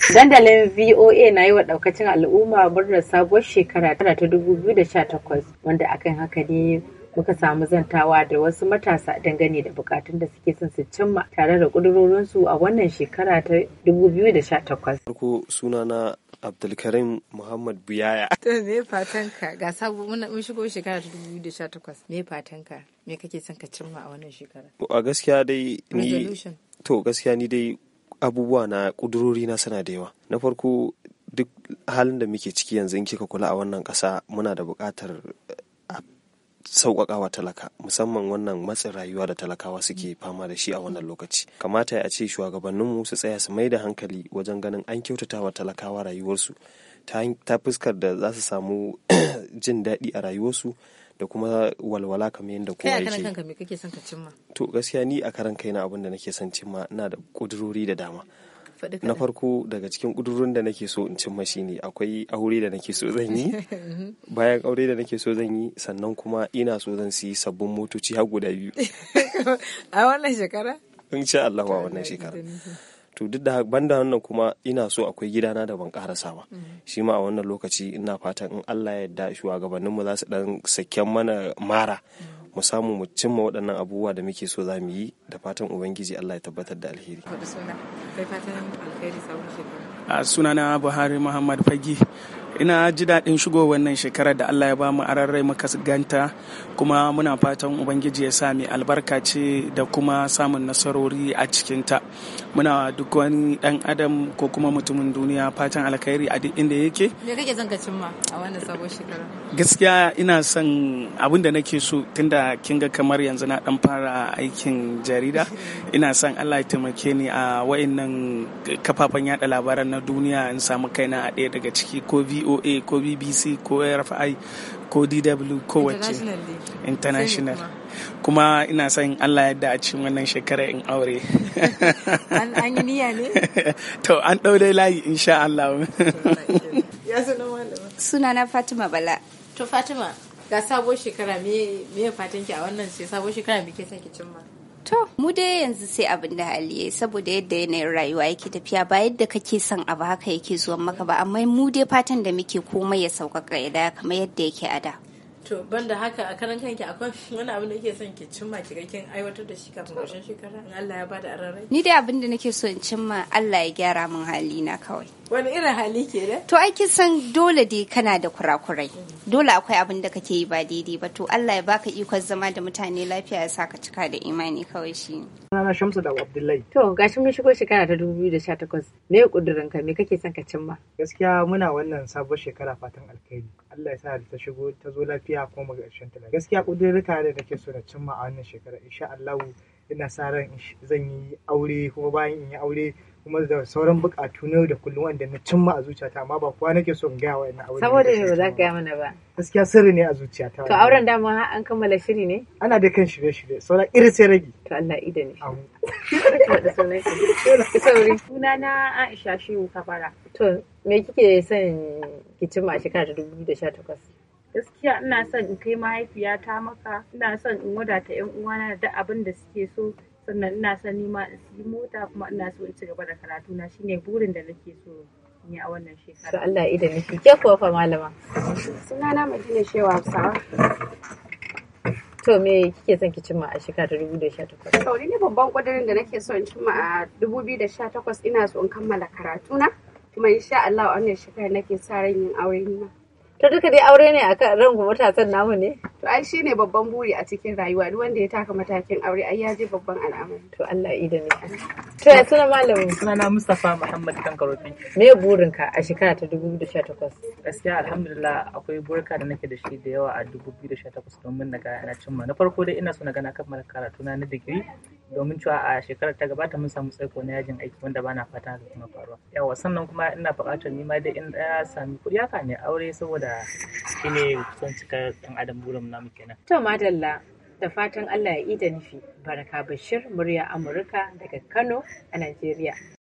Dandalin VOA na yi wa ɗaukacin al'umma murnar sabuwar shekara ta 2018, wanda akan haka ne muka samu zantawa da wasu matasa dangane da bukatun da suke son su cimma tare da ƙudurorinsu a wannan shekara ta 2018. Farko sunana Abdulkarim Muhammad Buyaya. To me fatanka ga mun shigo shekara ta 2018, me fatanka, me kake son ka cimma a wannan shekara? A gaskiya dai ni dai abubuwa na ƙudurori na sana da yawa. Na farko, duk halin da muke ciki yanzu in kika kula a wannan ƙasa muna da buƙatar sauƙaƙawa talaka, musamman wannan matsin rayuwa da talakawa suke fama da shi a wannan lokaci. Kamata a ce shugabanninmu su tsaya su mai da hankali wajen ganin an kyautata wa talakawa rayuwarsu ta fuskar da za su samu jin daɗi a rayuwarsu da kuma walwala kamar yadda kowa yake. Kai a karan kanka me kake son ka cimma? To gaskiya ni a karan kaina abin da nake son cimma ina da ƙudurori da dama. Na farko daga cikin ƙudurorin da nake so in cimma shine akwai aure da nake so zan yi. Bayan aure da nake so zan yi, sannan kuma ina so zan siyi sabbin motoci har guda 2. A wannan shekara? Insha Allah a wannan shekara. To duk da banda wannan kuma ina so akwai gidana da ban karasa ba. Shi ma a wannan lokaci ina fatan in Allah ya yarda shugabanninmu za su dan saken mana mara mu samu mu cimma waɗannan abubuwa da muke so za mu yi, da fatan Ubangiji Allah ya tabbatar da alheri. Sunana Buhari Muhammad Fagi. Ina ji daɗin shigo wannan shekarar da Allah ya ba mu ararrai muka ganta, kuma muna fatan Ubangiji ya sa mai albarka ce da kuma samun nasarori a cikinta. Muna duk wani ɗan adam ko kuma mutumin duniya fatan alkhairi a duk inda yake. Me kake son ka cimma a wannan sabon shekara? Gaskiya ina son abin da nake so, tunda kin ga kamar yanzu na ɗan fara aikin jarida. Ina son Allah ya taimake ni a wa'innan kafafen yada labaran na duniya in samu kaina a ɗaya daga ciki, ko VOA ko BBC ko RFI ko DW ko wacce international. Kuma ina son Allah yadda a cikin wannan shekara in aure. An yi niyya ne? To an ɗaure layi insha Allah. Ya suna na Fatima Bala. To Fatima, ga sabon shekara me fatan ki a wannan sabon shekara me ke son ki cimma? To, mu dai yanzu sai abin da hali yayi, saboda yadda yanayin rayuwa yake tafiya ba yadda kake son abu haka yake zuwan maka ba, amma mu dai fatan da muke komai ya sauƙaƙa ya da kamar yadda yake a da. To, banda haka a karan kanki akwai wani abin da yake son ki cimma ki ga kin aiwatar da shi kafin ƙarshen shekara in Allah ya bada ararai? Ni dai abin da nake so in cimma Allah ya gyara min halina kawai. Wani irin hali ke da? To ai kin san dole dai kana da kurakurai. Dole akwai abin da kake yi ba daidai ba, to Allah ya baka ikon zama da mutane lafiya ya saka cika da imani kawai shi. Sunana Shamsu da Abdullahi. To gashi mun shigo shekara ta 2018. Me kudirin ka, me kake son ka cimma? Gaskiya muna wannan sabuwar shekara fatan alkhairi. Allah ya sa ta shigo ta zo lafiya kuma ga ƙarshen ta. Gaskiya kudurruka da nake so na cimma a wannan shekara, insha Allah ina sa ran zan yi aure, kuma bayan in yi aure kuma da sauran bukatu na da kullum wanda na cimma a zuciyata, amma ba kowa nake so in gaya wa ina aure. Saboda ba za ka gaya mana ba. Gaskiya sirri ne a zuciyata. To auren dama an kammala shiri ne? Ana da kan shirye-shirye, sauran irin sai rage. To Allah ida ne. Sunana Aisha Shehu Kabara. To me kike son ki cimma a shekara ta 2018? Gaskiya ina son in kai mahaifiyata maka, ina son in wadata 'yan uwana da duk abin da suke so, sannan ina son nima in siyi mota, kuma ina so in ci gaba da karatuna, shine burin da nake so in yi a wannan shekara. To Allah ida ne. Ke kuwa fa malama? Sunana Madina Shehu Hafsawa. To me kike son ki cimma a shekara ta 2018? To ni babban kudirin da nake so in cimma a 2018 ina so in kammala karatuna, kuma insha Allah a wannan shekara nake sa ran yin aure na. To duka dai aure ne akan ranku matasan namu ne? To ai shine babban buri a cikin rayuwa, duk wanda ya taka matakin aure ai ya je babban al'amari. To Allah ida ne. To ya suna malamin? Sunana Mustapha Muhammad Kankarofi. Me burinka a shekara ta 2018? Gaskiya alhamdulillah akwai burika da nake da shi da yawa a 2018 domin na ga na cimma. Na farko dai ina so na ga na kammala karatuna na digiri, domin cewa a shekarar ta gabata mun samu tsaiko na yajin aiki wanda bana fata haka kuma faruwa. Yawa, sannan kuma ina buƙatar nima dai in ɗaya sami kuɗi haka ne aure, saboda shi ne kusan cika ɗan adam burin namu kenan. To madalla, da fatan Allah ya ida nufi. Baraka Bashir, murya Amurka daga Kano a Najeriya.